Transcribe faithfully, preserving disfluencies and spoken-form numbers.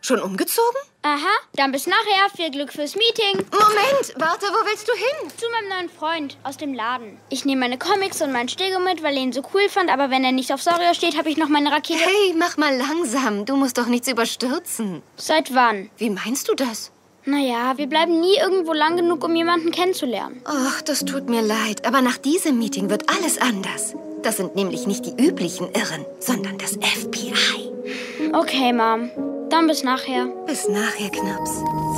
Schon umgezogen? Aha, dann bis nachher. Viel Glück fürs Meeting. Moment, warte, wo willst du hin? Zu meinem neuen Freund aus dem Laden. Ich nehme meine Comics und meinen Stego mit, weil er ihn so cool fand. Aber wenn er nicht auf Saurier steht, habe ich noch meine Rakete... Hey, mach mal langsam. Du musst doch nichts überstürzen. Seit wann? Wie meinst du das? Naja, wir bleiben nie irgendwo lang genug, um jemanden kennenzulernen. Ach, das tut mir leid. Aber nach diesem Meeting wird alles anders. Das sind nämlich nicht die üblichen Irren, sondern das F B I. Okay, Mom. Dann bis nachher. Bis nachher, Knaps.